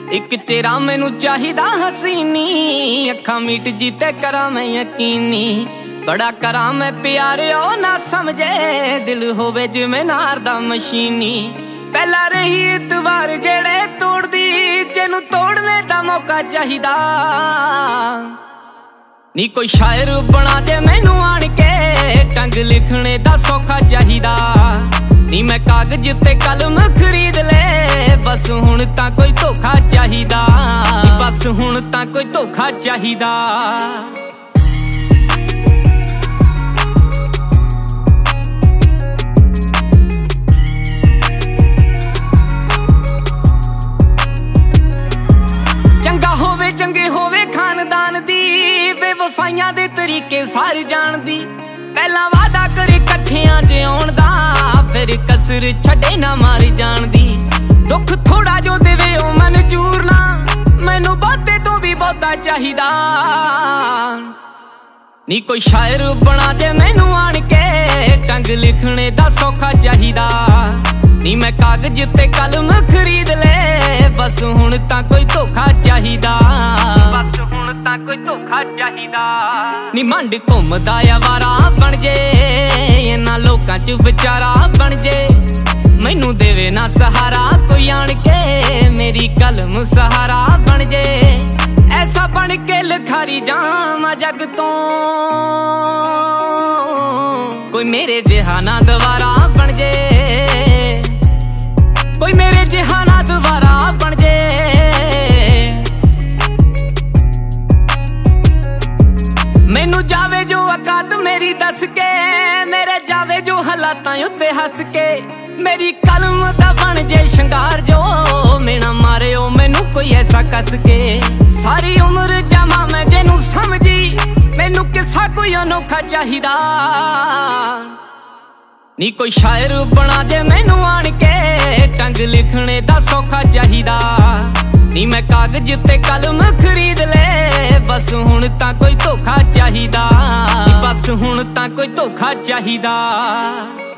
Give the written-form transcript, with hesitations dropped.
एक चेहरा मैनू चाहिदा हसीनी, अखां मीट जीते करा मैं यकीनी। बड़ा करा मैं प्यार ओ ना समझे, दिल होवे जिवें नार दा मशीनी। पहला रही इतवार जेड़े तोड़ दी, जेनू तोड़ने दा मौका चाहिदा। नी कोई शायर बना दे मैनू आण के, टंग लिखने दा सौखा चाहिदा। नी मैं कागज ते कलम खरीद ले, बस हुण तां कोई धोखा चाहिदा। बस हुण तां कोई धोखा चाहिदा। चंगा होवे चंगे होवे खानदान दी, बेवफाइयां दे तरीके सारे जानदी। पहला वादा करे कट्ठियां च आउण दा, फिर कसर छड़े ना मार जानदी। दुख थोड़ा जो देवे ओ मंजूर ना, मैनू बहुते तो भी बहुता चाहिदा। नी कोई शायर बना दे मैनू आण के, टंग लिखने दा सौखा चाहिदा। नी मैं कागज ते कलम खरीद ले, बस हुण तां कोई धोखा चाहिदा। बस हुण तां कोई धोखा चाहिदा। नी मंड घुमदा आवारा बन जे, इन्हां लोकां च विचारा बन जे। मैनू देवे ना सहारा कोई आण के, मेरी कलम सहारा बन जे। ऐसा बन के लिखारी जावां जग तो, कोई मेरे जिहा ना दोबारा बन जे। कोई मेरे जिहा ना दोबारा बन जे। मैनू जावे जो औकात मेरी दस के, मेरे जावे जो हालातां उत्ते हस के। मेरी कलम दा बन जे शंगार जो, मेना मारे ओ मैनू कोई ऐसा कस के। सारी उम्र जावां मैं जेनू समझी, मैनू किस्सा कोई अनोखा चाहिदा। नी कोई शायर बना दे मैनू आण के, टंग लिखने दा सौखा चाहिदा। नी मैं कागज ते कलम खरीद ले, बस हुण तां कोई धोखा चाहिदा। बस हुण तां कोई धोखा चाहिदा।